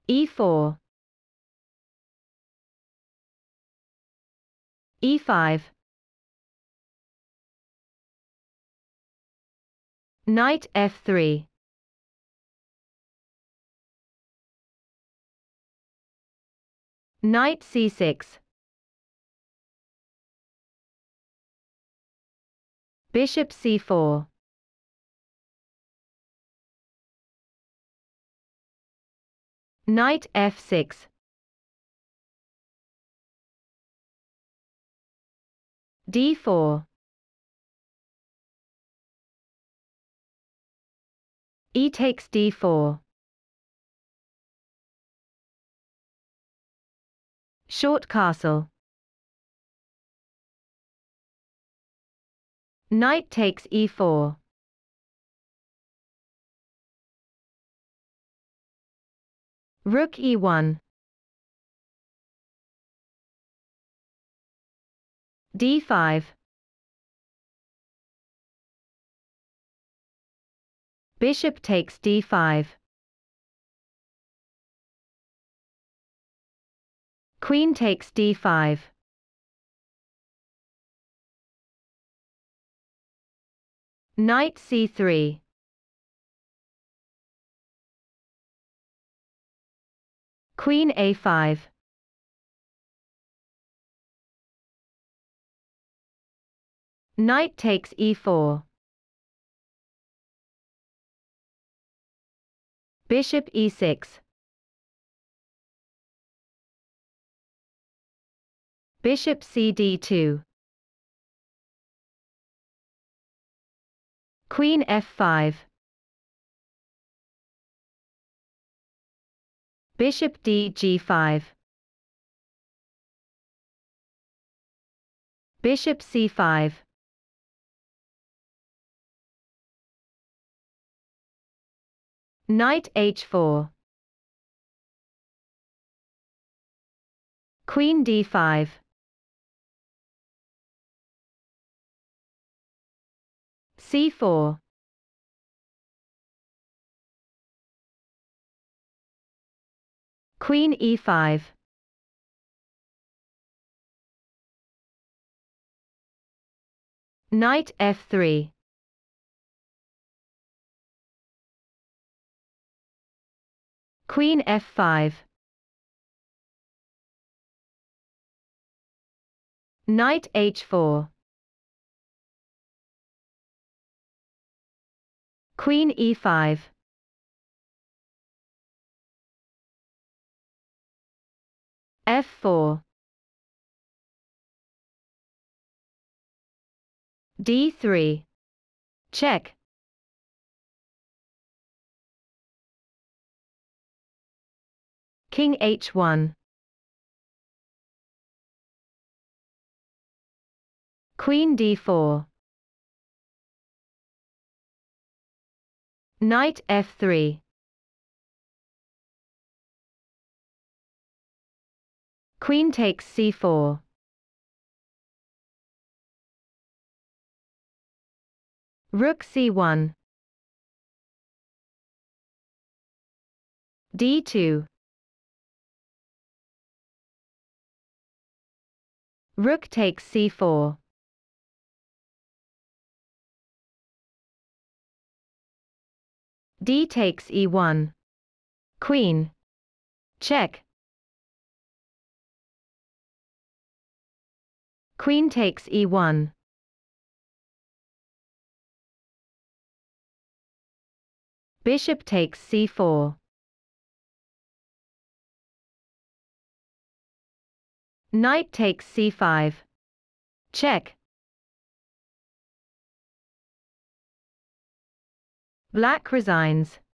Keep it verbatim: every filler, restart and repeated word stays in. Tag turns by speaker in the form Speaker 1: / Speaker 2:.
Speaker 1: e four, e five, knight f three, knight c six, bishop c four, knight f six, d four, e takes d four, short castle, knight takes e four, rook e one, d five, bishop takes d five, queen takes d five, knight c three, queen a five, knight takes e four, bishop e six, bishop c d two, queen f five, bishop d g five, bishop c five, knight h four, queen d five, c four, queen e five, knight f three, queen f five, knight h four, queen e five, f four, d three, check, king h one, queen d four, knight f three, queen takes c four, rook c one, d two, rook takes c four, d takes e one, queen, check, queen takes e one, bishop takes c four, knight takes c five, check, black resigns.